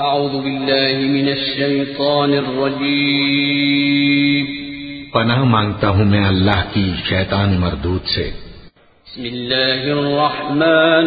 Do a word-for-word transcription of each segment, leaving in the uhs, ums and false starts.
اعوذ باللہ من الشیطان الرجیم پناہ مانگتا ہوں میں اللہ کی شیطان مردود سے۔ بسم اللہ الرحمن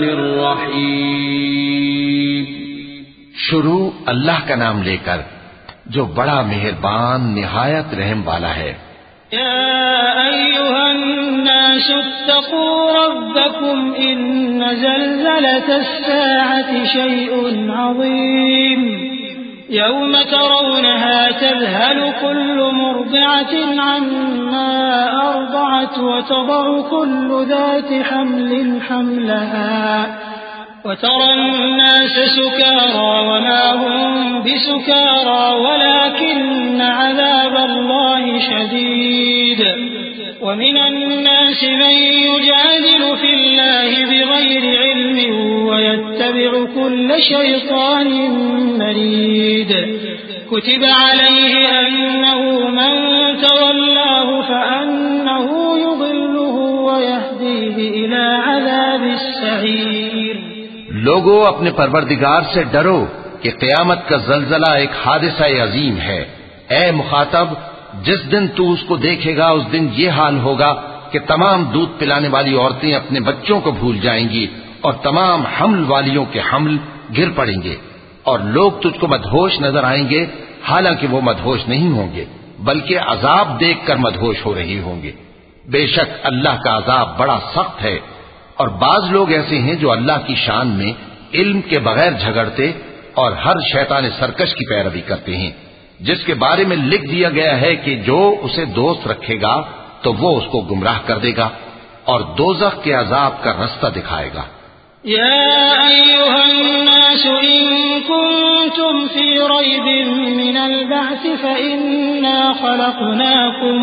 الرحیم شروع اللہ کا نام لے کر جو بڑا مہربان نہایت رحم والا ہے۔ یا ایھا الناس اتقوا ربکم ان زلزلة الساعة شیء عظیم یوم ترونها تذهل كل مرضعة عما أرضعت وتضع كل ذات حمل حملها وترى الناس سكارى وما هم بسكارى ولكن عذاب الله شديد ومن الناس من يجادل في الله بغير علم ويتبع كل شيطان مريد كتب عليه أنه من تولاه فأنه يضله ويهديه إلى عذاب السعير۔ لوگو اپنے پروردگار سے ڈرو کہ قیامت کا زلزلہ ایک حادثہ عظیم ہے۔ اے مخاطب، جس دن تو اس کو دیکھے گا اس دن یہ حال ہوگا کہ تمام دودھ پلانے والی عورتیں اپنے بچوں کو بھول جائیں گی اور تمام حمل والیوں کے حمل گر پڑیں گے، اور لوگ تجھ کو مدہوش نظر آئیں گے حالانکہ وہ مدہوش نہیں ہوں گے بلکہ عذاب دیکھ کر مدہوش ہو رہے ہوں گے۔ بے شک اللہ کا عذاب بڑا سخت ہے، اور بعض لوگ ایسے ہیں جو اللہ کی شان میں علم کے بغیر جھگڑتے اور ہر شیطان سرکش کی پیروی کرتے ہیں، جس کے بارے میں لکھ دیا گیا ہے کہ جو اسے دوست رکھے گا تو وہ اس کو گمراہ کر دے گا اور دوزخ کے عذاب کا رستہ دکھائے گا۔ یا ایھا الناس ان کنتم فی ریب من البعث فإنا خلقناکم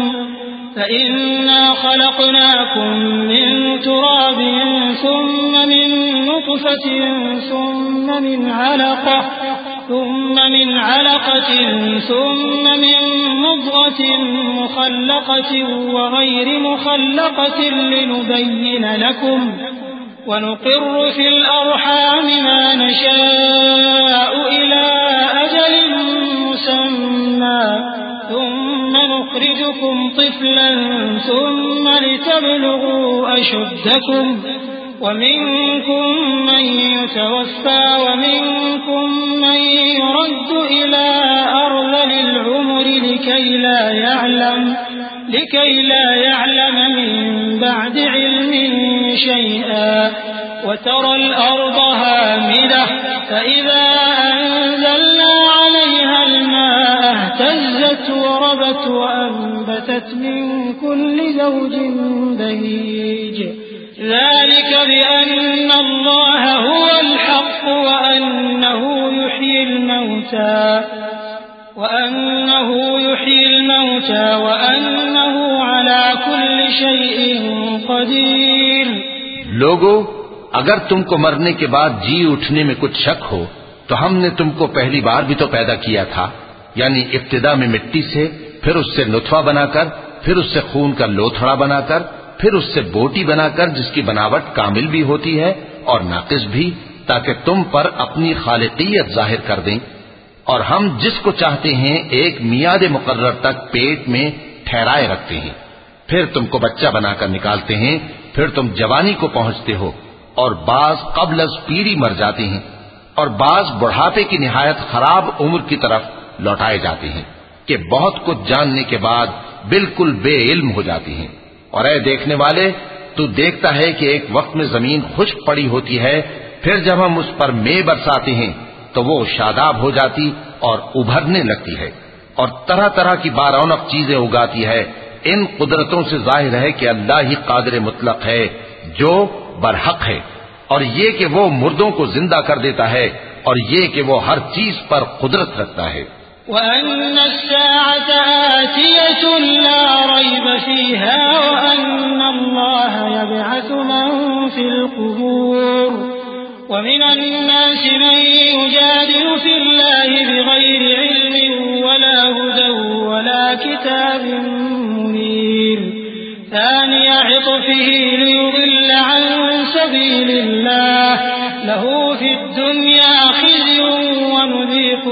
فإنا خلقناكم من تراب ثم من نطفة ثم من علقة ثم من علقة ثم من مضغة مخلقة وغير مخلقة لنبين لكم ونقر في الأرحام ما نشاء إلى أجل مسمى ثم نخرجكم طفلا ثم لتبلغوا أشدكم ومنكم من يتوفى ومنكم من يرد إلى أرذل العمر لكي لا يعلم لكي لا يعلم من بعد علم شيئا وترى الأرض هامدة فإذا أنزلنا عليها الماء اهتزت وربت وأنبتت من كل زوج بهيج ذلك بأن الله هو الحق وأنه يحيي الموتى وأنه يحيي الموتى وأنه على كل شيء قدير۔ لوگو، اگر تم کو مرنے کے بعد جی اٹھنے میں کچھ شک ہو تو ہم نے تم کو پہلی بار بھی تو پیدا کیا تھا، یعنی ابتدا میں مٹی سے، پھر اس سے نطفہ بنا کر، پھر اس سے خون کا لوتھڑا بنا کر، پھر اس سے بوٹی بنا کر جس کی بناوٹ کامل بھی ہوتی ہے اور ناقص بھی، تاکہ تم پر اپنی خالقیت ظاہر کر دیں۔ اور ہم جس کو چاہتے ہیں ایک میعاد مقرر تک پیٹ میں ٹھہرائے رکھتے ہیں، پھر تم کو بچہ بنا کر نکالتے ہیں، پھر تم جوانی کو پہنچتے ہو، اور بعض قبل از پیری مر جاتے ہیں، اور بعض بڑھاپے کی نہایت خراب عمر کی طرف لوٹائے جاتے ہیں کہ بہت کچھ جاننے کے بعد بالکل بے علم ہو جاتے ہیں۔ اور اے دیکھنے والے، تو دیکھتا ہے کہ ایک وقت میں زمین خشک پڑی ہوتی ہے، پھر جب ہم اس پر مے برساتے ہیں تو وہ شاداب ہو جاتی اور ابھرنے لگتی ہے اور طرح طرح کی بارونق چیزیں اگاتی ہے۔ ان قدرتوں سے ظاہر ہے کہ اللہ ہی قادر مطلق ہے جو برحق ہے، اور یہ کہ وہ مردوں کو زندہ کر دیتا ہے، اور یہ کہ وہ ہر چیز پر قدرت رکھتا ہے۔ وَأَنَّ السَّاعَةَ آتِيَةٌ لَا رَيْبَ فِيهَا وَأَنَّ اللَّهَ يَبْعَثُ مَن فِي الْقُبُورِ وَمِنَ النَّاسِ مَن يُجَادِلُ فِي اللَّهِ بِغَيْرِ عِلْمٍ وَلَا هُدًى وَلَا كِتَابٍ مُنِيرٍ ثَانِيَ عِطْفِهِ لِيُضِلَّ عَن سَبِيلِ اللَّهِ لَهُ فِي الدُّنْيَا خِزْيٌ وَنُذِيقُهُ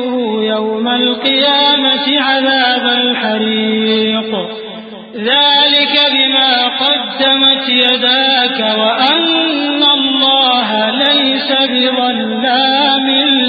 يوم القيامة عذاب الحريق ذلك بما قدمت يداك وأن الله ليس بظلام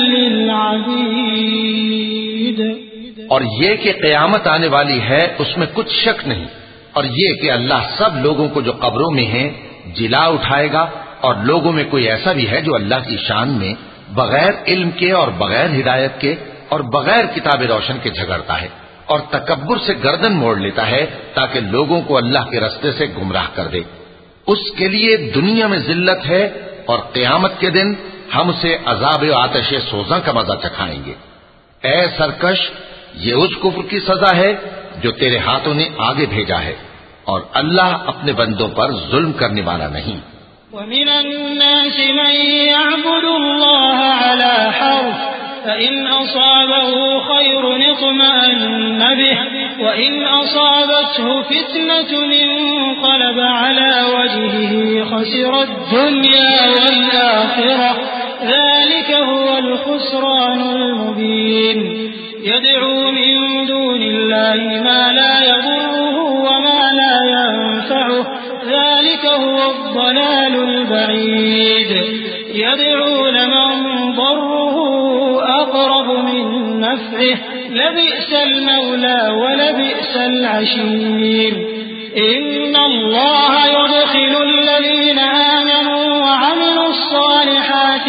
للعبيد. اور یہ کہ قیامت آنے والی ہے اس میں کچھ شک نہیں، اور یہ کہ اللہ سب لوگوں کو جو قبروں میں ہیں جلا اٹھائے گا، اور لوگوں میں کوئی ایسا بھی ہے جو اللہ کی شان میں بغیر علم کے اور بغیر ہدایت کے اور بغیر کتاب روشن کے جھگڑتا ہے اور تکبر سے گردن موڑ لیتا ہے تاکہ لوگوں کو اللہ کے رستے سے گمراہ کر دے. اس کے لیے دنیا میں ذلت ہے اور قیامت کے دن ہم اسے عذاب آتش سوزاں کا مزہ چکھائیں گے. اے سرکش، یہ اس کفر کی سزا ہے جو تیرے ہاتھوں نے آگے بھیجا ہے، اور اللہ اپنے بندوں پر ظلم کرنے والا نہیں. وَمِنَ النَّاسِ مَن يَعْبُدُ اللَّهَ عَلَى حَرْفٍ فَإِنْ أَصَابَهُ خَيْرٌ اطْمَأَنَّ بِهِ وَإِنْ أَصَابَتْهُ فِتْنَةٌ انقَلَبَ عَلَى وَجْهِهِ خَسِرَ الدُّنْيَا وَالْآخِرَةَ ذَلِكَ هُوَ الْخُسْرَانُ الْمُبِينُ. يَدْعُو مِن دُونِ اللَّهِ مَا لَا يَضُرُّهُ وَمَا لَا يَنفَعُهُ ذلك هو الضلال البعيد. يدعو لمن ضره أقرب من نفعه لبئس المولى ولبئس العشير. إن الله يدخل الذين آمنوا وعملوا الصالحات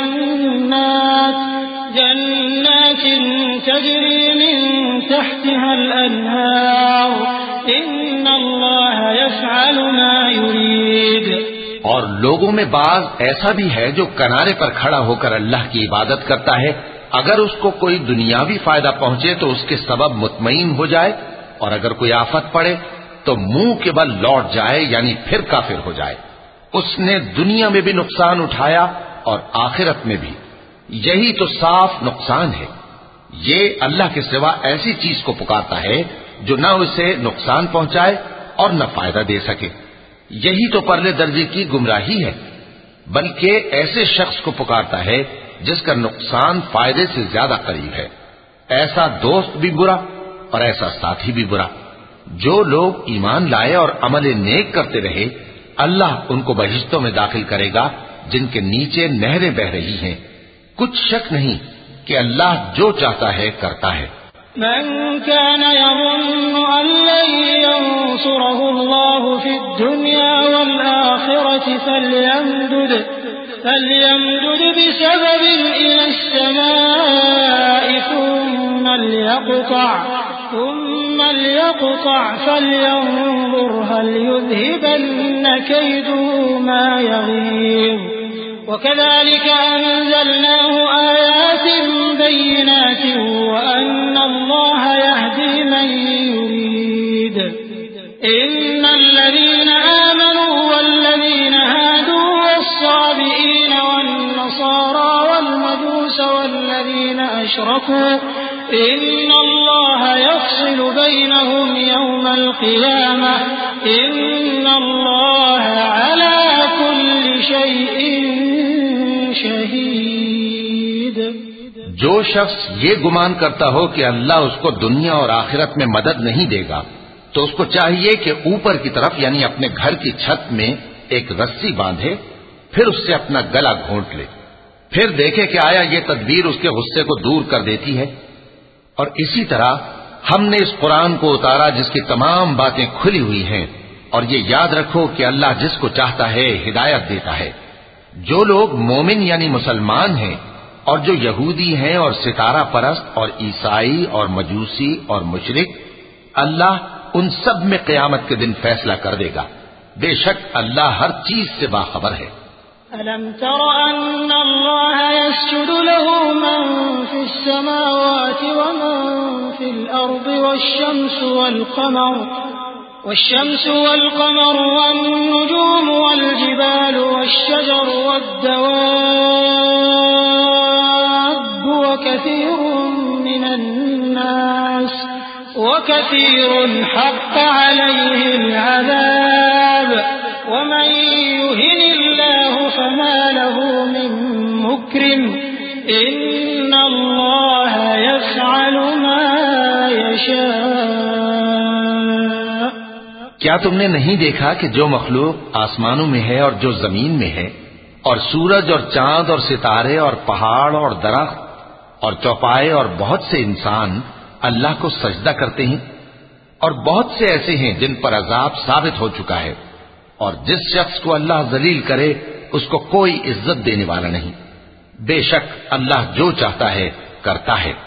جنات جنات تجري من تحتها الأنهار إن الله يفعل ما يريد. اور لوگوں میں بعض ایسا بھی ہے جو کنارے پر کھڑا ہو کر اللہ کی عبادت کرتا ہے، اگر اس کو کوئی دنیاوی فائدہ پہنچے تو اس کے سبب مطمئن ہو جائے، اور اگر کوئی آفت پڑے تو منہ کے بل لوٹ جائے، یعنی پھر کافر ہو جائے. اس نے دنیا میں بھی نقصان اٹھایا اور آخرت میں بھی. یہی تو صاف نقصان ہے. یہ اللہ کے سوا ایسی چیز کو پکارتا ہے جو نہ اسے نقصان پہنچائے اور نہ فائدہ دے سکے. یہی تو پرلے درجے کی گمراہی ہے. بلکہ ایسے شخص کو پکارتا ہے جس کا نقصان فائدے سے زیادہ قریب ہے. ایسا دوست بھی برا اور ایسا ساتھی بھی برا. جو لوگ ایمان لائے اور عمل نیک کرتے رہے، اللہ ان کو بہشتوں میں داخل کرے گا جن کے نیچے نہریں بہ رہی ہیں. کچھ شک نہیں کہ اللہ جو چاہتا ہے کرتا ہے. من كان يظن أن لن ينصره الله في الدنيا والآخرة فليمدد فليمدد بسبب إلى السماء ثم ليقطع ثم ليقطع فلينظر هل يذهبن كيده ما يغيظ. وكذلك أنزلناه آيات بينات وأن الله يهدي من يريد. إن الذين آمنوا والذين هادوا والصابئين والنصارى والمجوس والذين أشركوا إن الله يفصل بينهم يوم القيامة إن الله على كل شيء شہید. جو شخص یہ گمان کرتا ہو کہ اللہ اس کو دنیا اور آخرت میں مدد نہیں دے گا تو اس کو چاہیے کہ اوپر کی طرف یعنی اپنے گھر کی چھت میں ایک رسی باندھے، پھر اس سے اپنا گلا گھونٹ لے، پھر دیکھے کہ آیا یہ تدبیر اس کے غصے کو دور کر دیتی ہے. اور اسی طرح ہم نے اس قرآن کو اتارا جس کی تمام باتیں کھلی ہوئی ہیں، اور یہ یاد رکھو کہ اللہ جس کو چاہتا ہے ہدایت دیتا ہے. جو لوگ مومن یعنی مسلمان ہیں اور جو یہودی ہیں اور ستارہ پرست اور عیسائی اور مجوسی اور مشرک، اللہ ان سب میں قیامت کے دن فیصلہ کر دے گا. بے شک اللہ ہر چیز سے باخبر ہے. أَلَمْ تَرَ أَنَّ اللَّهَ يَسْجُدُ لَهُ مَن فِي السَّمَاوَاتِ وَمَن فِي الْأَرْضِ وَالشَّمْسُ وَالْقَمَرُ والشمس والقمر والنجوم والجبال والشجر والدواب وكثير من الناس وكثير حق عليه العذاب ومن يهن الله فما له من مكرم إن الله يفعل کیا تم نے نہیں دیکھا کہ جو مخلوق آسمانوں میں ہے اور جو زمین میں ہے، اور سورج اور چاند اور ستارے اور پہاڑ اور درخت اور چوپائے اور بہت سے انسان اللہ کو سجدہ کرتے ہیں، اور بہت سے ایسے ہیں جن پر عذاب ثابت ہو چکا ہے، اور جس شخص کو اللہ ذلیل کرے اس کو کوئی عزت دینے والا نہیں۔ بے شک اللہ جو چاہتا ہے کرتا ہے۔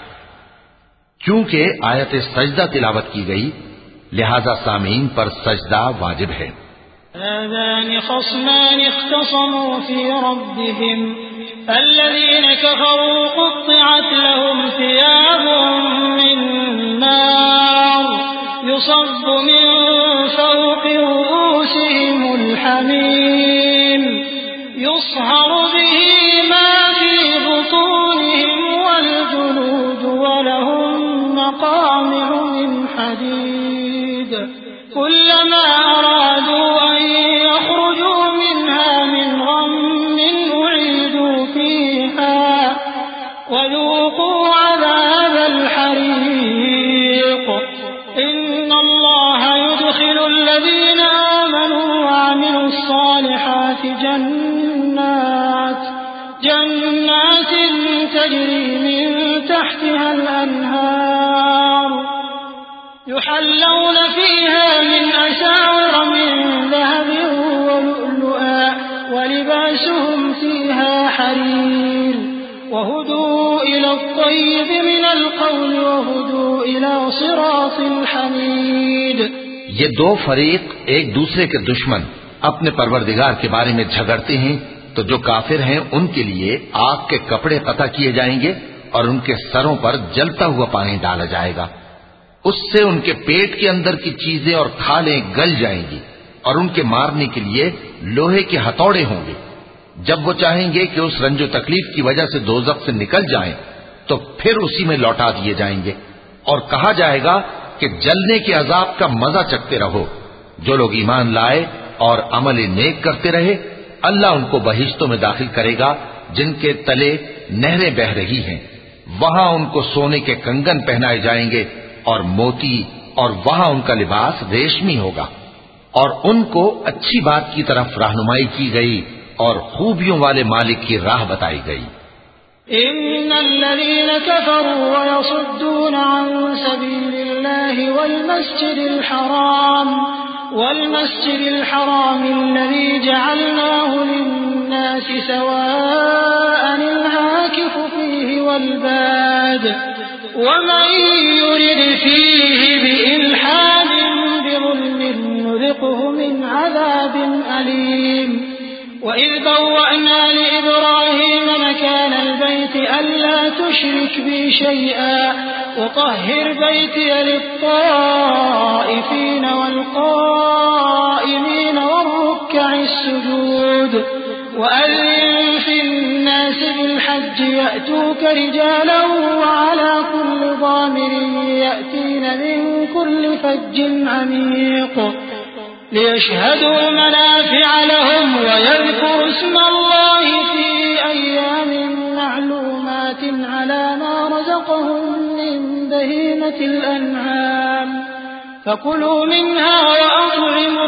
چونکہ آیت سجدہ تلاوت کی گئی لہذا سامعین پر سجدہ واجب ہے۔ هذان خصمان اختصموا في ربهم الذين كفروا قطعت لهم ثياب من نار يصب من فوق رؤوسهم الحميم يصهر به ما في بطونهم والجلود ولهم مقامع من حديد كلما أرادوا أن يخرجوا منها من غم أعيدوا فيها وذوقوا عذاب الحريق إن الله يدخل الذين آمنوا وعملوا الصالحات جنات جنات تجري من تحتها الأنهار يحلون فيها من أساور من ذهب ولؤلؤا ولباسهم فيها حرير وهدوا إلى الطيب من القول وهدوا إلى صراط الحميد۔ یہ دو فریق ایک دوسرے کے دشمن اپنے پروردگار کے بارے میں جھگڑتے ہیں، تو جو کافر ہیں ان کے لیے آگ کے کپڑے قطع کیے جائیں گے اور ان کے سروں پر جلتا ہوا پانی ڈالا جائے گا، اس سے ان کے پیٹ کے اندر کی چیزیں اور کھالیں گل جائیں گی، اور ان کے مارنے کے لیے لوہے کے ہتھوڑے ہوں گے۔ جب وہ چاہیں گے کہ اس رنج و تکلیف کی وجہ سے دوزخ سے نکل جائیں تو پھر اسی میں لوٹا دیے جائیں گے، اور کہا جائے گا کہ جلنے کے عذاب کا مزہ چکھتے رہو۔ جو لوگ ایمان لائے اور عمل نیک کرتے رہے اللہ ان کو بہشتوں میں داخل کرے گا جن کے تلے نہریں بہ رہی ہیں، وہاں ان کو سونے کے کنگن پہنائے جائیں گے اور موتی، اور وہاں ان کا لباس ریشمی ہوگا، اور ان کو اچھی بات کی طرف رہنمائی کی گئی اور خوبیوں والے مالک کی راہ بتائی گئی۔ ان الذين كفروا ويصدون عن سبيل الله والمسجد الحرام والمسجد الحرام الذي جعلناه للناس سواء العاكف فيه والباد ومن يرد فيه بإلحاد بظلم نذقه من عذاب أليم وإذ بوأنا لإبراهيم مكان البيت ألا تشرك بي شيئا وطهر بيتي للطائفين والقائمين والركع السجود وأذن في الناس بالحج يأتوك رجالا وعلى كل ضامر يأتين من كل فج عميق ليشهدوا منافع لهم ويذكروا اسم الله في أيام معلومات على ما رزقهم من بهيمة الأنعام فكلوا منها وأطعموا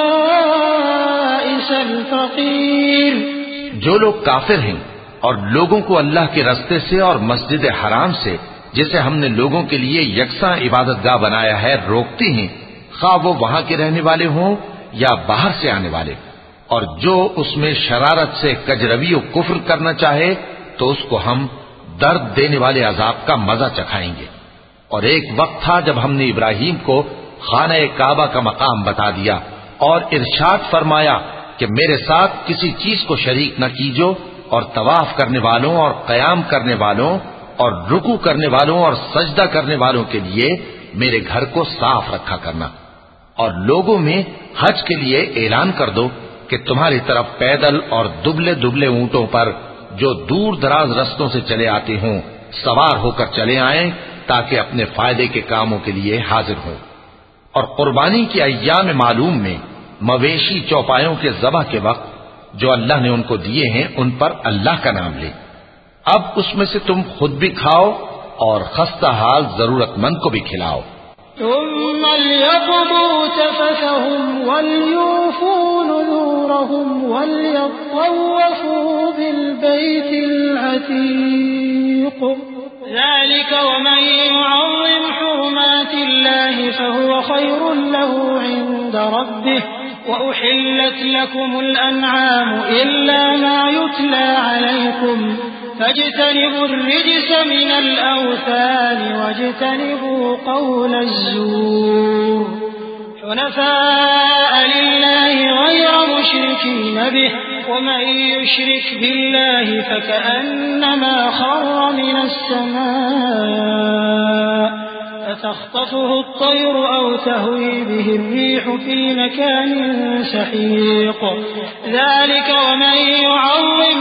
البائس الفقير۔ جو لوگ کافر ہیں اور لوگوں کو اللہ کے رستے سے اور مسجد حرام سے جسے ہم نے لوگوں کے لیے یکساں عبادت گاہ بنایا ہے روکتے ہیں، خواہ وہ وہاں کے رہنے والے ہوں یا باہر سے آنے والے، اور جو اس میں شرارت سے کجروی و کفر کرنا چاہے تو اس کو ہم درد دینے والے عذاب کا مزہ چکھائیں گے۔ اور ایک وقت تھا جب ہم نے ابراہیم کو خانہ کعبہ کا مقام بتا دیا اور ارشاد فرمایا کہ میرے ساتھ کسی چیز کو شریک نہ کیجو، اور طواف کرنے والوں اور قیام کرنے والوں اور رکوع کرنے والوں اور سجدہ کرنے والوں کے لیے میرے گھر کو صاف رکھا کرنا، اور لوگوں میں حج کے لیے اعلان کر دو کہ تمہاری طرف پیدل اور دبلے دبلے اونٹوں پر جو دور دراز رستوں سے چلے آتے ہوں سوار ہو کر چلے آئیں تاکہ اپنے فائدے کے کاموں کے لیے حاضر ہوں۔ اور قربانی کے ایام معلوم میں مویشی چوپایوں کے ذبح کے وقت جو اللہ نے ان کو دیے ہیں ان پر اللہ کا نام لے۔ اب اس میں سے تم خود بھی کھاؤ اور خستہ حال ضرورت مند کو بھی کھلاؤ۔ ثم ليقضوا تفثهم وليوفوا نذورهم وليطوفوا بالبيت العتيق ذلك ومن يعظم حرمات الله فهو خير له عند ربه وأحلت لكم الأنعام إلا ما يتلى عليكم فاجتنبوا الرجس من الأوثان واجتنبوا قول الزور حنفاء لله غير مشركين به ومن يشرك بالله فكأنما خر من السماء فتخطفه الطير أو تهوي به الريح في مكان سحيق ذلك ومن يعظم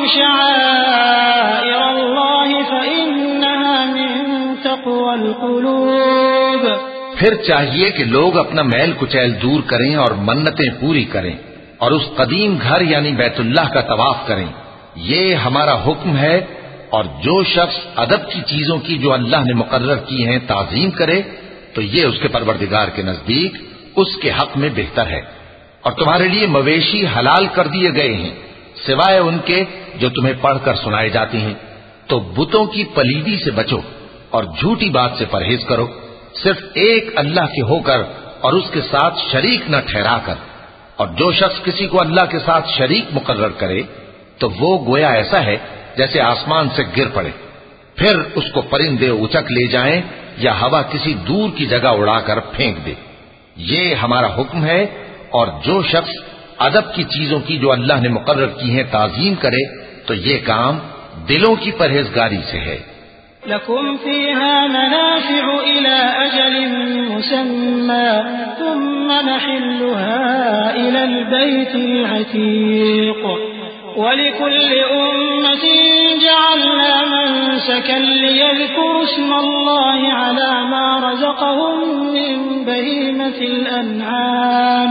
شعائر الله فإنها من تقوى القلوب. پھر چاہیے کہ لوگ اپنا میل کچیل دور کریں اور منتیں پوری کریں اور اس قدیم گھر یعنی بیت اللہ کا طواف کریں. یہ ہمارا حکم ہے. اور جو شخص ادب کی چیزوں کی جو اللہ نے مقرر کی ہیں تعظیم کرے تو یہ اس کے پروردگار کے نزدیک اس کے حق میں بہتر ہے. اور تمہارے لیے مویشی حلال کر دیے گئے ہیں سوائے ان کے جو تمہیں پڑھ کر سنائے جاتے ہیں. تو بتوں کی پلیدی سے بچو اور جھوٹی بات سے پرہیز کرو صرف ایک اللہ کے ہو کر اور اس کے ساتھ شریک نہ ٹھہرا کر. اور جو شخص کسی کو اللہ کے ساتھ شریک مقرر کرے تو وہ گویا ایسا ہے جیسے آسمان سے گر پڑے پھر اس کو پرندے اچک لے جائیں یا ہوا کسی دور کی جگہ اڑا کر پھینک دے. یہ ہمارا حکم ہے. اور جو شخص ادب کی چیزوں کی جو اللہ نے مقرر کی ہیں تعظیم کرے تو یہ کام دلوں کی پرہیزگاری سے ہے. لكم فيها منافع إلى أجل مسمى ثم محلها إلى البيت العتيق ولكل أمة جعلنا منسكا ليذكروا اسم الله على ما رزقهم من بهيمة الأنعام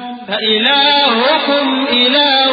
فإلهكم إله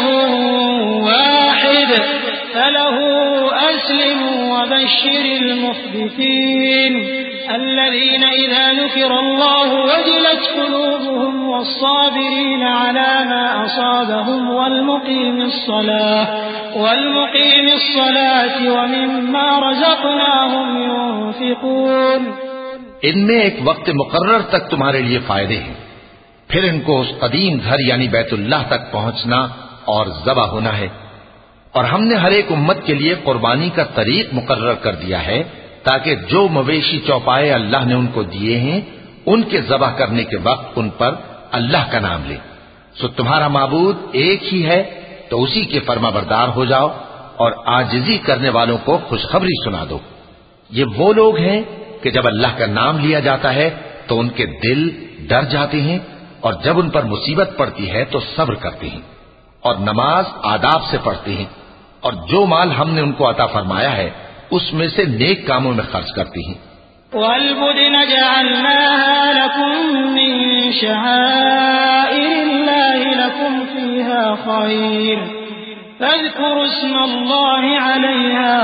واحد فله أسلموا وبشر المخبتين الذين إذا ذكر الله وجلت قلوبهم والصابرين على ما أصابهم والمقيم الصلاة والمقيم الصلاة ومما رزقناهم ينفقون. ان میں ایک وقت مقرر تک تمہارے لیے فائدے ہیں پھر ان کو اس قدیم گھر یعنی بیت اللہ تک پہنچنا اور ذبح ہونا ہے. اور ہم نے ہر ایک امت کے لیے قربانی کا طریق مقرر کر دیا ہے تاکہ جو مویشی چوپائے اللہ نے ان کو دیے ہیں ان کے ذبح کرنے کے وقت ان پر اللہ کا نام لے. سو تمہارا معبود ایک ہی ہے تو اسی کے فرما بردار ہو جاؤ اور عاجزی کرنے والوں کو خوشخبری سنا دو. یہ وہ لوگ ہیں کہ جب اللہ کا نام لیا جاتا ہے تو ان کے دل ڈر جاتے ہیں اور جب ان پر مصیبت پڑتی ہے تو صبر کرتے ہیں اور نماز آداب سے پڑھتے ہیں اور جو مال ہم نے ان کو عطا فرمایا ہے اس میں سے نیک کاموں میں خرچ کرتے ہیں. وَالْبُدْنَ جَعَلْنَاهَا لَكُم مِّن شَعَائِرِ اللَّهِ لَكُمْ فِيهَا خَيْرٌ فَاذْكُرُوا اسْمَ اللَّهِ عَلَيْهَا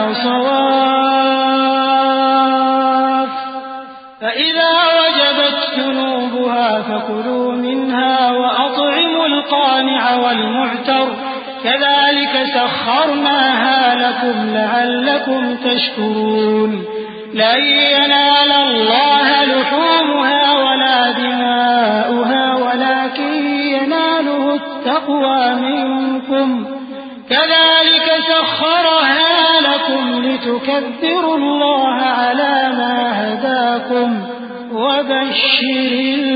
صَوَافَّ فَإِذَا وَجَبَتْ جُنُوبُهَا فَكُلُوا مِنْهَا وَأَطْعِمُوا الْقَانِعَ وَالْمُعْتَرَّ كذلك سخرناها لكم لعلكم تشكرون. لن ينال الله لحومها ولا دماؤها ولكن يناله التقوى منكم كذلك سخرها لكم لتكبروا الله على ما هداكم وبشر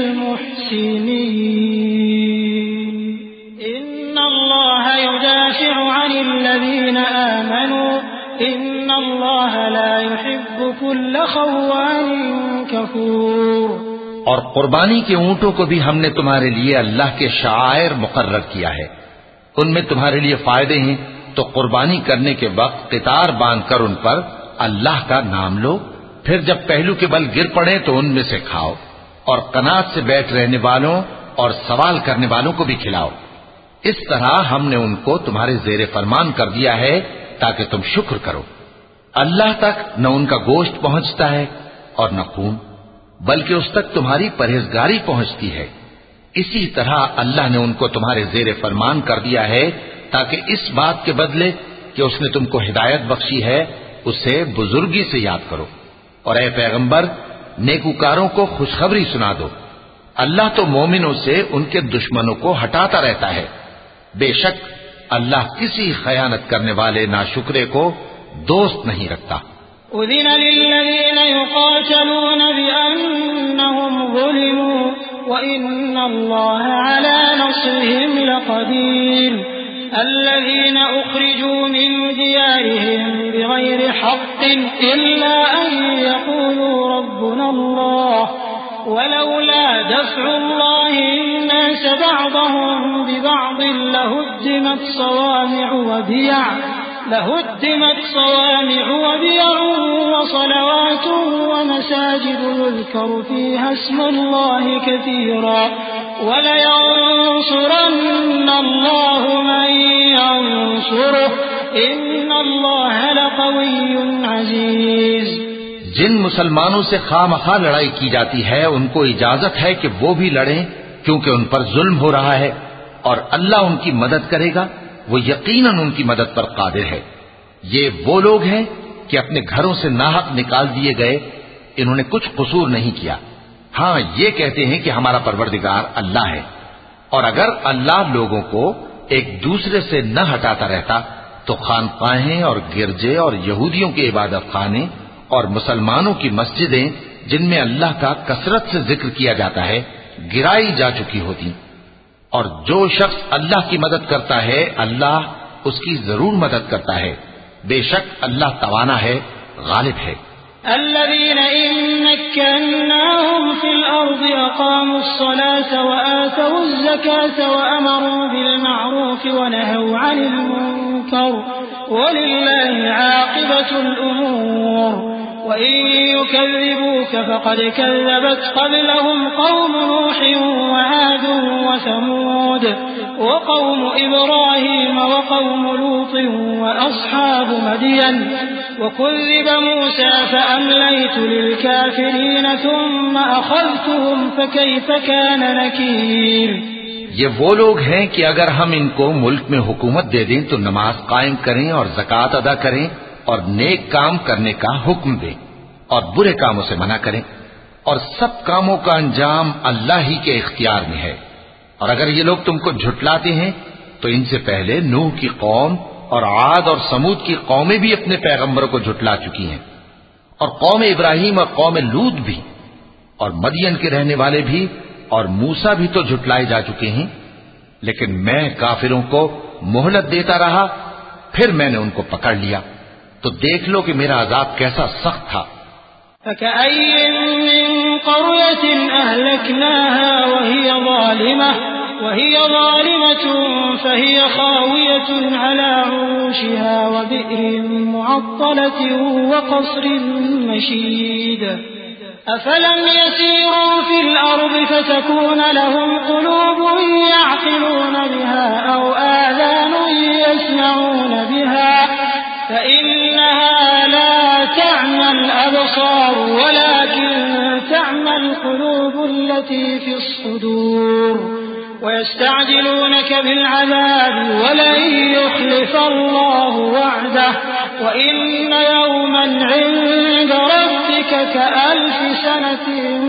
المحسنين. إن الله يدافع عن الذين آمنوا إن الله لا يحب كل خوان كفور. اور قربانی کے اونٹوں کو بھی ہم نے تمہارے لیے اللہ کے شعائر مقرر کیا ہے. ان میں تمہارے لیے فائدے ہیں تو قربانی کرنے کے وقت قطار باندھ کر ان پر اللہ کا نام لو. پھر جب پہلو کے بل گر پڑے تو ان میں سے کھاؤ اور قناعت سے بیٹھ رہنے والوں اور سوال کرنے والوں کو بھی کھلاؤ. اس طرح ہم نے ان کو تمہارے زیر فرمان کر دیا ہے تاکہ تم شکر کرو. اللہ تک نہ ان کا گوشت پہنچتا ہے اور نہ خون بلکہ اس تک تمہاری پرہیزگاری پہنچتی ہے. اسی طرح اللہ نے ان کو تمہارے زیر فرمان کر دیا ہے تاکہ اس بات کے بدلے کہ اس نے تم کو ہدایت بخشی ہے اسے بزرگی سے یاد کرو. اور اے پیغمبر نیکوکاروں کو خوشخبری سنا دو. اللہ تو مومنوں سے ان کے دشمنوں کو ہٹاتا رہتا ہے. بے شک اللہ کسی خیانت کرنے والے ناشکرے کو دوست نہیں رکھتا. أذن للذين يقاتلون بأنهم ظلموا وإن الله على نصرهم لقدير. الذين أخرجوا من ديارهم بغير حق إلا أن يقولوا ربنا الله ولولا دفع الله الناس بعضهم ببعض لهدمت صوامع وبيع لهدمت صوامع وبيع وصلوات ومساجد يذكر فيها اسم الله كثيرا ولينصرن الله من ينصره إن الله لقوي عزيز. جن مسلمانوں سے خواہ مخواہ لڑائی کی جاتی ہے ان کو اجازت ہے کہ وہ بھی لڑیں کیونکہ ان پر ظلم ہو رہا ہے اور اللہ ان کی مدد کرے گا. وہ یقیناً ان کی مدد پر قادر ہے. یہ وہ لوگ ہیں کہ اپنے گھروں سے ناحق نکال دیے گئے انہوں نے کچھ قصور نہیں کیا. ہاں یہ کہتے ہیں کہ ہمارا پروردگار اللہ ہے. اور اگر اللہ لوگوں کو ایک دوسرے سے نہ ہٹاتا رہتا تو خانقاہیں اور گرجے اور یہودیوں کے عبادت خانے اور مسلمانوں کی مسجدیں جن میں اللہ کا کثرت سے ذکر کیا جاتا ہے گرائی جا چکی ہوتی. اور جو شخص اللہ کی مدد کرتا ہے اللہ اس کی ضرور مدد کرتا ہے. بے شک اللہ توانا ہے غالب ہے. الذين إن مكناهم في الأرض أقاموا الصلاة وآتوا الزكاة وأمروا بالمعروف ونهوا عن المنكر ولله عاقبة الأمور. وإن يكذبوك فقد كذبت قبلهم قوم نوح وعاد وثمود وقوم إبراهيم وقوم لوط وأصحاب مدين وكذب موسى فأمليت للكافرين ثم أخذتهم فكيف كان نكير. یہ وہ لوگ ہیں کہ اگر ہم ان کو ملک میں حکومت دے دیں تو نماز قائم کریں اور زکوٰۃ ادا کریں اور نیک کام کرنے کا حکم دیں اور برے کاموں سے منع کریں اور سب کاموں کا انجام اللہ ہی کے اختیار میں ہے. اور اگر یہ لوگ تم کو جھٹلاتے ہیں تو ان سے پہلے نوح کی قوم اور عاد اور سمود کی قومیں بھی اپنے پیغمبروں کو جھٹلا چکی ہیں اور قوم ابراہیم اور قوم لوط بھی اور مدین کے رہنے والے بھی اور موسیٰ بھی تو جھٹلائے جا چکے ہیں. لیکن میں کافروں کو مہلت دیتا رہا پھر میں نے ان کو پکڑ لیا تو دیکھ لو کہ میرا عذاب کیسا سخت تھا. فكأي من قرية أهلكناها وهي ظالمة وهي ظالمة فهي خاوية على عروشها وبئر معطلة وقصر مشيد. أفلم يسيروا في الأرض فتكون لهم قلوب يعقلون بها أو آذان يسمعون بها فإنها لا تعمى الأبصار ولكن تعمى القلوب التي في الصدور. ويستعجلونك بالعذاب ولن يخلف الله وعده وإن يوما عند ربك كألف سنة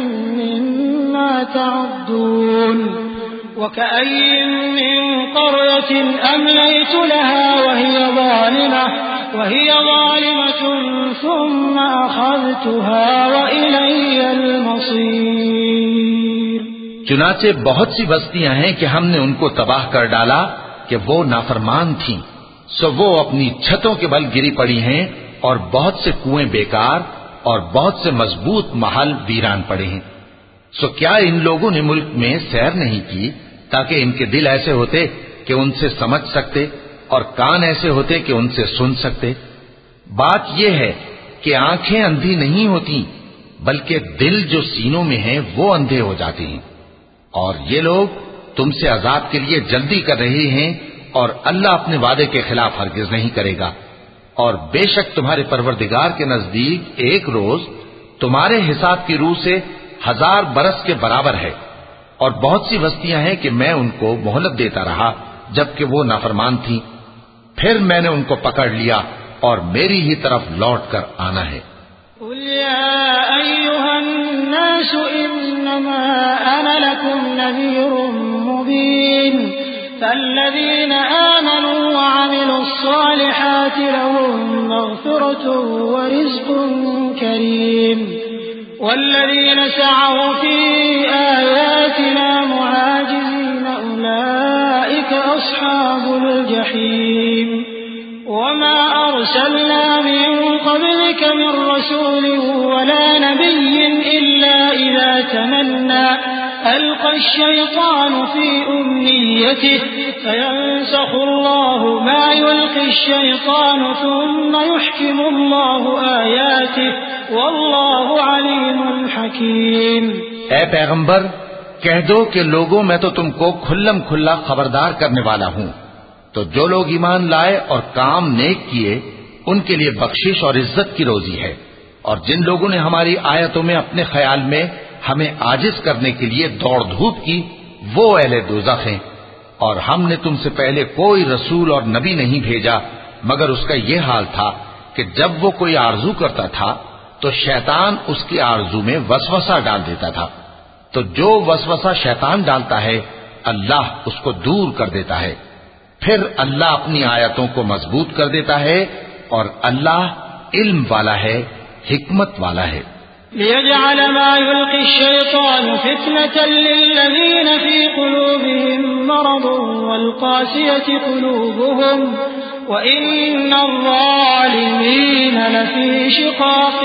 مما تعدون. وكأي من قرية أمليت لها وهي ظالمة وهي ظالمة ثم أخذتها وإلي المصير. چنانچہ بہت سی بستیاں ہیں کہ ہم نے ان کو تباہ کر ڈالا کہ وہ نافرمان تھیں سو وہ اپنی چھتوں کے بل گری پڑی ہیں اور بہت سے کنویں بیکار اور بہت سے مضبوط محل ویران پڑے ہیں. سو کیا ان لوگوں نے ملک میں سیر نہیں کی تاکہ ان کے دل ایسے ہوتے کہ ان سے سمجھ سکتے اور کان ایسے ہوتے کہ ان سے سن سکتے. بات یہ ہے کہ آنکھیں اندھی نہیں ہوتی بلکہ دل جو سینوں میں ہیں وہ اندھے ہو جاتے ہیں. اور یہ لوگ تم سے عذاب کے لیے جلدی کر رہے ہیں اور اللہ اپنے وعدے کے خلاف ہرگز نہیں کرے گا. اور بے شک تمہارے پروردگار کے نزدیک ایک روز تمہارے حساب کی روح سے ہزار برس کے برابر ہے، اور بہت سی بستیاں ہیں کہ میں ان کو مہلت دیتا رہا جبکہ وہ نافرمان تھیں، پھر میں نے ان کو پکڑ لیا اور میری ہی طرف لوٹ کر آنا ہے۔ قل يا أيها الناس إنما أنا لكم نذير مبين فالذين آمنوا وعملوا الصالحات لهم مغفرة ورزق كريم والذين سعوا في آياتنا معاجزين أولئك أصحاب الجحيم وما أرسلنا من قبلك من رسول ولا نبي إلا إذا تمنى ألقى الشيطان في أمنيته فينسخ الله ما يلقي الشيطان ثم يحكم الله آياته والله عليم حكيم۔ اے پیغمبر کہہ دو کہ لوگوں میں تو تم کو کھلم کھلا خبردار کرنے والا ہوں، تو جو لوگ ایمان لائے اور کام نیک کیے ان کے لیے بخشش اور عزت کی روزی ہے، اور جن لوگوں نے ہماری آیتوں میں اپنے خیال میں ہمیں عاجز کرنے کے لیے دوڑ دھوپ کی وہ اہل دوزخ ہیں۔ اور ہم نے تم سے پہلے کوئی رسول اور نبی نہیں بھیجا مگر اس کا یہ حال تھا کہ جب وہ کوئی آرزو کرتا تھا تو شیطان اس کی آرزو میں وسوسہ ڈال دیتا تھا، تو جو وسوسہ شیطان ڈالتا ہے اللہ اس کو دور کر دیتا ہے، پھر اللہ اپنی آیتوں کو مضبوط کر دیتا ہے، اور اللہ علم والا ہے، حکمت والا ہے۔ ليجعل ما يلقي الشيطان فتنة للذين في قلوبهم مرض والقاسية قلوبهم وإن الظالمين لفي شقاق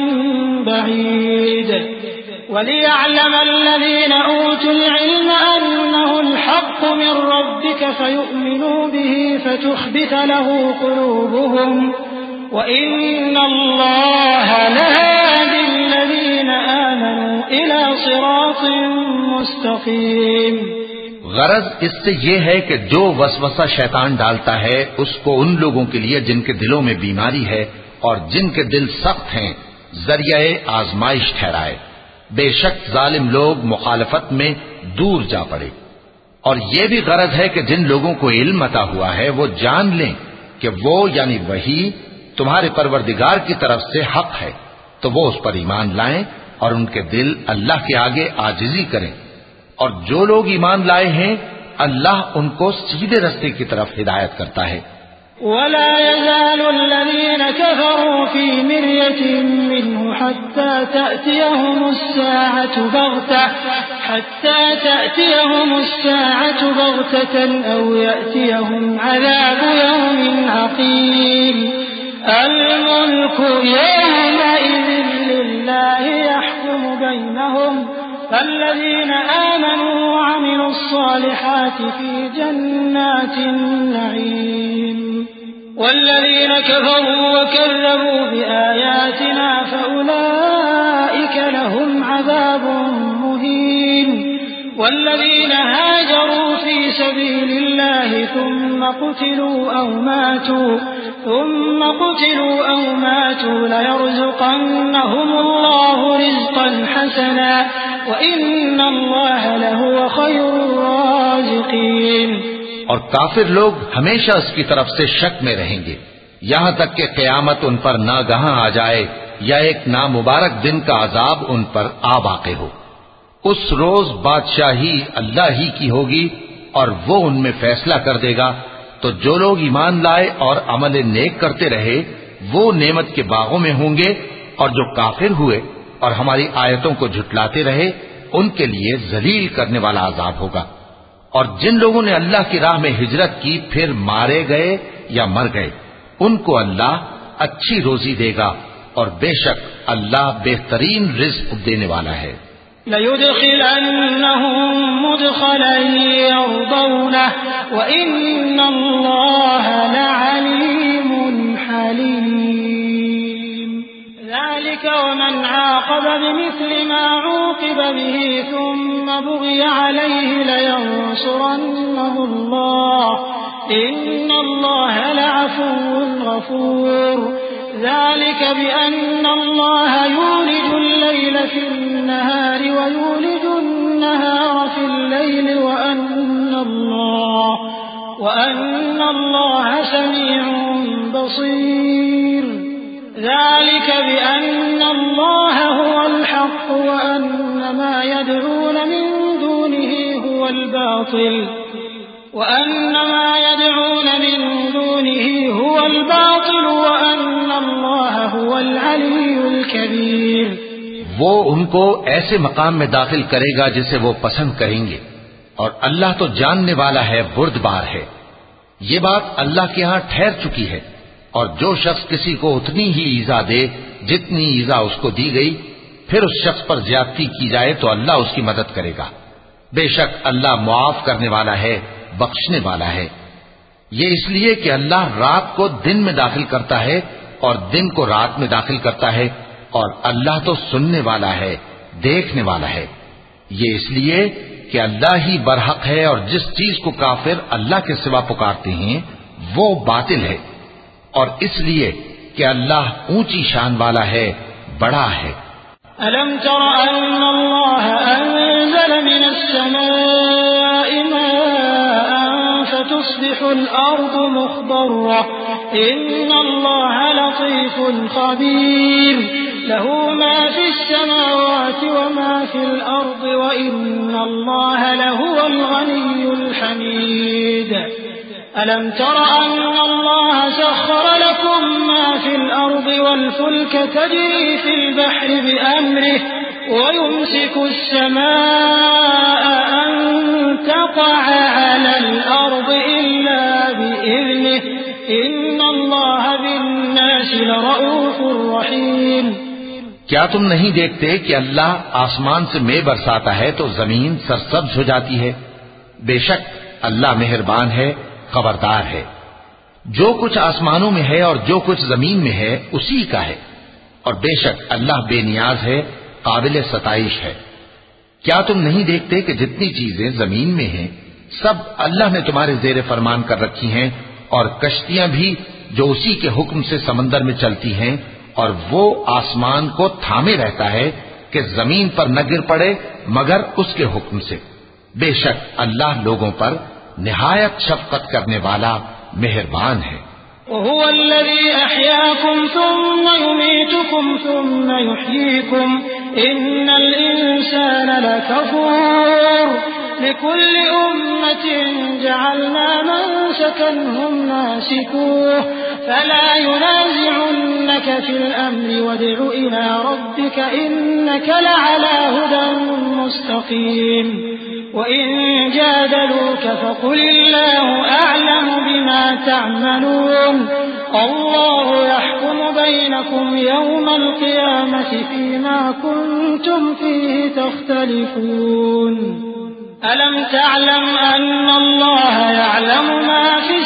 بعيد وليعلم الذين أوتوا العلم أنه الحق من ربك فيؤمنوا به فتخبت له قلوبهم وَإِنَّ اللَّهَ لَهَادِ الَّذِينَ آمَنُوا إِلَى صِرَاطٍ مُسْتَقِيمٍ۔ غرض اس سے یہ ہے کہ جو وسوسہ شیطان ڈالتا ہے اس کو ان لوگوں کے لیے جن کے دلوں میں بیماری ہے اور جن کے دل سخت ہیں ذریعہ آزمائش ٹھہرائے، بے شک ظالم لوگ مخالفت میں دور جا پڑے۔ اور یہ بھی غرض ہے کہ جن لوگوں کو علم عطا ہوا ہے وہ جان لیں کہ وہ یعنی وہی تمہارے پروردگار کی طرف سے حق ہے، تو وہ اس پر ایمان لائیں اور ان کے دل اللہ کے آگے عاجزی کریں، اور جو لوگ ایمان لائے ہیں اللہ ان کو سیدھے رستے کی طرف ہدایت کرتا ہے۔ ولا يزال الذين كفروا في مرية منه حتى تأتيهم الساعة بغتة حتى تأتيهم الساعة بغتة أو يأتيهم عذاب يوم عقيم الملك يومئذ لله يحكم بينهم فالذين آمنوا وعملوا الصالحات في جنات النعيم والذين كفروا وكذبوا بآياتنا فأولئك لهم عذاب مهين والذين هاجروا في سبيل الله ثم قتلوا أو ماتوا ثم قتلوا أو ماتوا ليرزقنهم الله رزقا حسنا وإن الله لهو خير الرازقين۔ اور کافر لوگ ہمیشہ اس کی طرف سے شک میں رہیں گے یہاں تک کہ قیامت ان پر ناگہاں آ جائے یا ایک نامبارک دن کا عذاب ان پر آ واقع ہو۔ اس روز بادشاہی اللہ ہی کی ہوگی اور وہ ان میں فیصلہ کر دے گا، تو جو لوگ ایمان لائے اور عمل نیک کرتے رہے وہ نعمت کے باغوں میں ہوں گے، اور جو کافر ہوئے اور ہماری آیتوں کو جھٹلاتے رہے ان کے لیے ذلیل کرنے والا عذاب ہوگا۔ اور جن لوگوں نے اللہ کی راہ میں ہجرت کی پھر مارے گئے یا مر گئے ان کو اللہ اچھی روزی دے گا، اور بے شک اللہ بہترین رزق دینے والا ہے۔ لَيُدْخِلَنَّهُمْ مُدْخَلًا يَرْضَوْنَهُ وَإِنَّ اللَّهَ لَعَلِيمٌ حَلِيمٌ ذَلِكَ وَمَنْ عَاقَبَ بِمِثْلِ مَا عُوقِبَ بِهِ ثُمَّ بُغِيَ عَلَيْهِ لَيَنصُرَنَّهُ اللَّهُ إِنَّ اللَّهَ لَعَفُوٌّ غَفُورٌ ذلك بأن الله يولج الليل في النهار الله سميع بصير ذلك بأن الله هو الحق وأن ما يدعون من دونه هو الباطل وأن ما يدعون من دونه هو الباطل وأن الله هو العلي الكبير. وہ ان کو ایسے مقام میں داخل کرے گا جسے وہ پسند کریں گے، اور اللہ تو جاننے والا ہے، بردبار ہے. یہ بات اللہ کے ہاں ٹھہر چکی ہے، اور جو شخص کسی کو اتنی ہی ایذا دے جتنی ایذا اس کو دی گئی، پھر اس شخص پر زیادتی کی جائے تو اللہ اس کی مدد کرے گا. بے شک اللہ معاف کرنے والا ہے، بخشنے والا ہے. یہ اس لیے کہ اللہ رات کو دن میں داخل کرتا ہے اور دن کو رات میں داخل کرتا ہے، اور اللہ تو سننے والا ہے، دیکھنے والا ہے. یہ اس لیے کہ اللہ ہی برحق ہے، اور جس چیز کو کافر اللہ کے سوا پکارتے ہیں وہ باطل ہے، اور اس لیے کہ اللہ اونچی شان والا ہے، بڑا ہے. ألم تر أن الله أنزل من السماء ماء فتصبح الأرض مخضرة إن الله لطيف خبير له ما في السماوات وما في الأرض وإن الله لهو الغني الحميد. ألم تر أن الله سخر لكم ما في الأرض والفلك تجري في البحر بأمره ويمسك السماء أن تقع على الأرض إلا بإذنه إن الله بالناس لرؤوف رحيم. کیا تم نہیں دیکھتے کہ اللہ آسمان سے مے برساتا ہے تو زمین سرسبز ہو جاتی ہے؟ بے شک اللہ مہربان ہے، خبردار ہے. جو کچھ آسمانوں میں ہے اور جو کچھ زمین میں ہے اسی کا ہے، اور بے شک اللہ بے نیاز ہے، قابل ستائش ہے. کیا تم نہیں دیکھتے کہ جتنی چیزیں زمین میں ہیں سب اللہ نے تمہارے زیر فرمان کر رکھی ہیں، اور کشتیاں بھی جو اسی کے حکم سے سمندر میں چلتی ہیں، اور وہ آسمان کو تھامے رہتا ہے کہ زمین پر نہ گر پڑے مگر اس کے حکم سے. بے شک اللہ لوگوں پر نہایت شفقت کرنے والا مہربان ہے. وهو الذي أحياكم ثم يميتكم ثم يحييكم إن الإنسان لكفور لكل أمة جعلنا منسكا هم ناسكوه فلا ينازعنك في الأمر وادع إلى ربك إنك لعلى هدى مستقيم. وإن جادلوك فقل الله أعلم بما تعملون الله يحكم بينكم يوم القيامة فيما كنتم فيه تختلفون. ألم تعلم أن الله يعلم ما في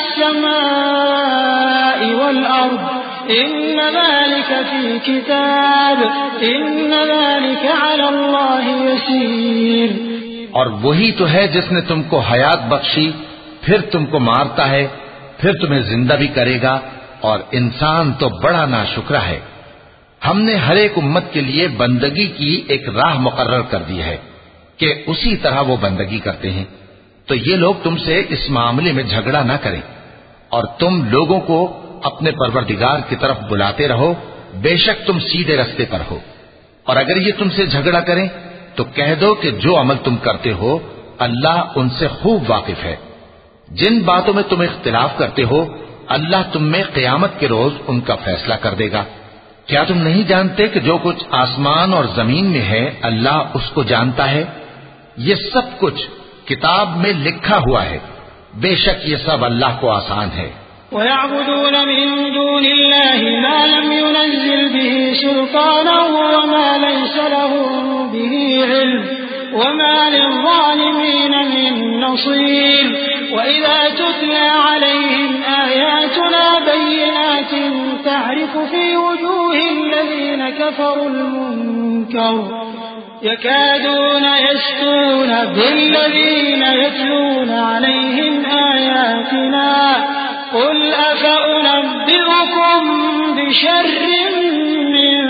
السماء والأرض إن ذلك في كتاب إن ذلك على الله يسير. اور وہی تو ہے جس نے تم کو حیات بخشی، پھر تم کو مارتا ہے، پھر تمہیں زندہ بھی کرے گا، اور انسان تو بڑا ناشکرا ہے. ہم نے ہر ایک امت کے لیے بندگی کی ایک راہ مقرر کر دی ہے کہ اسی طرح وہ بندگی کرتے ہیں. تو یہ لوگ تم سے اس معاملے میں جھگڑا نہ کریں، اور تم لوگوں کو اپنے پروردگار کی طرف بلاتے رہو، بے شک تم سیدھے رستے پر ہو. اور اگر یہ تم سے جھگڑا کریں تو کہہ دو کہ جو عمل تم کرتے ہو اللہ ان سے خوب واقف ہے. جن باتوں میں تم اختلاف کرتے ہو اللہ تم میں قیامت کے روز ان کا فیصلہ کر دے گا. کیا تم نہیں جانتے کہ جو کچھ آسمان اور زمین میں ہے اللہ اس کو جانتا ہے؟ یہ سب کچھ کتاب میں لکھا ہوا ہے. بے شک یہ سب اللہ کو آسان ہے. ويعبدون من دون الله ما لم ينزل به سلطانا وما ليس لهم به علم وما للظالمين من نصير. وإذا تتلى عليهم آياتنا بينات تعرف في وجوه الذين كفروا المنكر يكادون يسطون بالذين يتلون عليهم آياتنا قل أفأنبئكم بشر من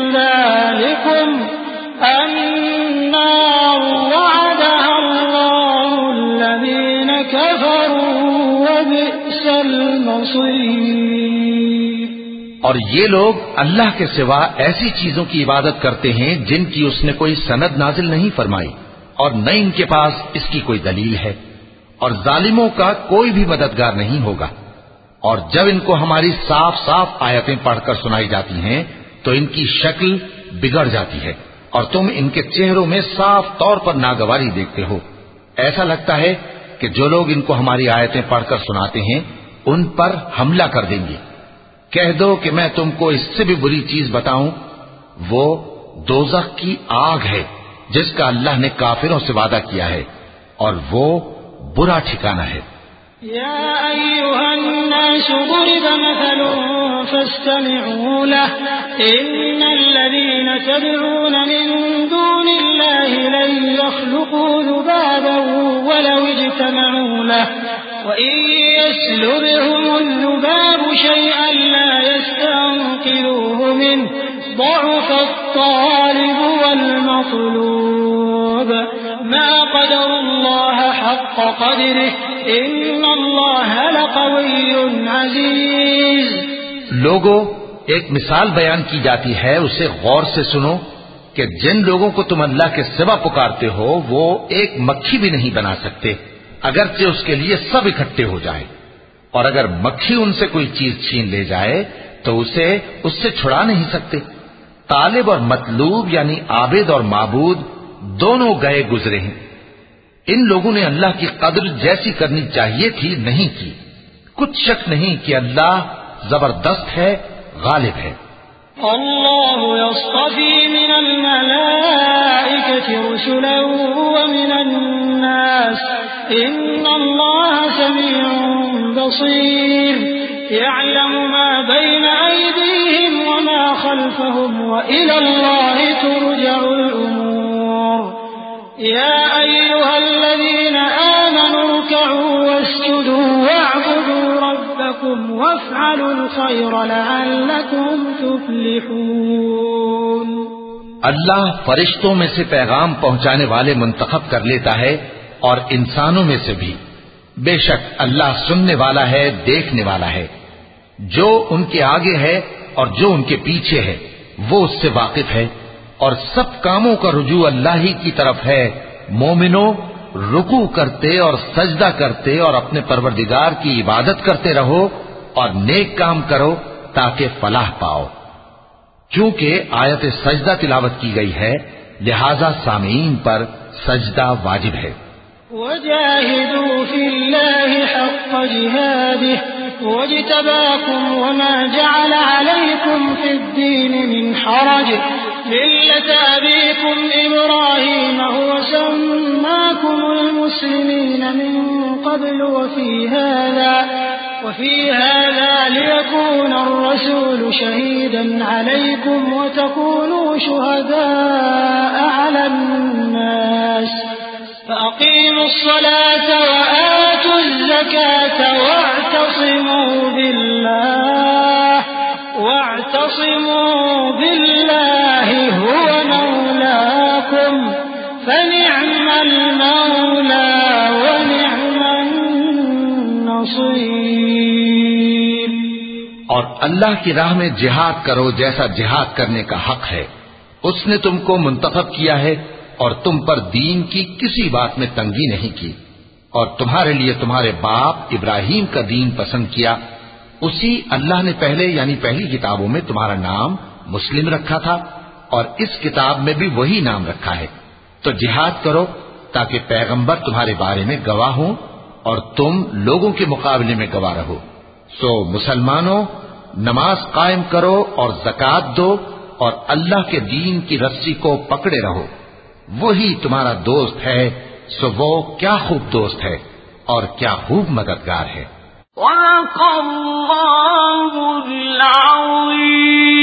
ذلكم النار وعدها الله الذين كفروا وبئس بصير. اور یہ لوگ اللہ کے سوا ایسی چیزوں کی عبادت کرتے ہیں جن کی اس نے کوئی سند نازل نہیں فرمائی اور نہ ان کے پاس اس کی کوئی دلیل ہے، اور ظالموں کا کوئی بھی مددگار نہیں ہوگا. اور جب ان کو ہماری صاف صاف آیتیں پڑھ کر سنائی جاتی ہیں تو ان کی شکل بگڑ جاتی ہے اور تم ان کے چہروں میں صاف طور پر ناگواری دیکھتے ہو. ایسا لگتا ہے کہ جو لوگ ان کو ہماری آیتیں پڑھ کر سناتے ہیں ان پر حملہ کر دیں گے. کہہ دو کہ میں تم کو اس سے بھی بری چیز بتاؤں، وہ دوزخ کی آگ ہے جس کا اللہ نے کافروں سے وعدہ کیا ہے، اور وہ برا ٹھکانہ ہے. يا أيها الناس ضرب مثل فاستمعوا له إن الذين تدعون من دون الله لن يخلقوا ذبابا ولو اجتمعوا له وإن يسلبهم الذباب شيئا لا يستنقذوه منه ضعف الطالب والمطلوب ما قدر الله حق قدره ان اللہ لقوی عزیز. لوگوں، ایک مثال بیان کی جاتی ہے، اسے غور سے سنو کہ جن لوگوں کو تم اللہ کے سوا پکارتے ہو وہ ایک مکھی بھی نہیں بنا سکتے اگرچہ اس کے لیے سب اکٹھے ہو جائیں، اور اگر مکھی ان سے کوئی چیز چھین لے جائے تو اسے اس سے چھڑا نہیں سکتے. طالب اور مطلوب یعنی عابد اور معبود دونوں گئے گزرے ہیں. ان لوگوں نے اللہ کی قدر جیسی کرنی چاہیے تھی نہیں کی. کچھ شک نہیں کہ اللہ زبردست ہے، غالب ہے. اللہ يصطفی من الملائکة رسلا ومن الناس ان اللہ سمیع بصیر يعلم ما بين أيديهم وما خلفهم وإلى الله ترجع الأمور. يا أيها الذين آمنوا اركعوا واسجدوا واعبدوا ربكم وافعلوا الخير لعلكم تفلحون. اللہ فرشتوں میں سے پیغام پہنچانے والے منتخب کر لیتا ہے اور انسانوں میں سے بھی. بے شک اللہ سننے والا ہے، دیکھنے والا ہے. جو ان کے آگے ہے اور جو ان کے پیچھے ہے وہ اس سے واقف ہے، اور سب کاموں کا رجوع اللہ ہی کی طرف ہے. مومنوں، رکوع کرتے اور سجدہ کرتے اور اپنے پروردگار کی عبادت کرتے رہو اور نیک کام کرو تاکہ فلاح پاؤ. چونکہ آیت سجدہ تلاوت کی گئی ہے لہذا سامعین پر سجدہ واجب ہے. وجاهدوا في الله حق جهاده واجتباكم وما جعل عليكم في الدين من حرج ملة أبيكم إبراهيم هو سماكم المسلمين من قبل وفي هذا وفي هذا ليكون الرسول شهيدا عليكم وتكونوا شهداء على الناس فأقيموا الصلاة وآتوا الزكاة واعتصموا بالله واعتصموا بالله هو مولاكم فنعم المولى ونعم النصير. اور اللہ کی راہ میں جہاد کرو جیسا جہاد کرنے کا حق ہے. اس نے تم کو منتخب کیا ہے اور تم پر دین کی کسی بات میں تنگی نہیں کی، اور تمہارے لیے تمہارے باپ ابراہیم کا دین پسند کیا. اسی اللہ نے پہلے یعنی پہلی کتابوں میں تمہارا نام مسلم رکھا تھا اور اس کتاب میں بھی وہی نام رکھا ہے. تو جہاد کرو تاکہ پیغمبر تمہارے بارے میں گواہ ہوں اور تم لوگوں کے مقابلے میں گواہ رہو. سو مسلمانوں، نماز قائم کرو اور زکات دو اور اللہ کے دین کی رسی کو پکڑے رہو. وہی تمہارا دوست ہے، سو وہ کیا خوب دوست ہے اور کیا خوب مددگار ہے. وَلَقَ اللَّهُ الْعَظِيمُ.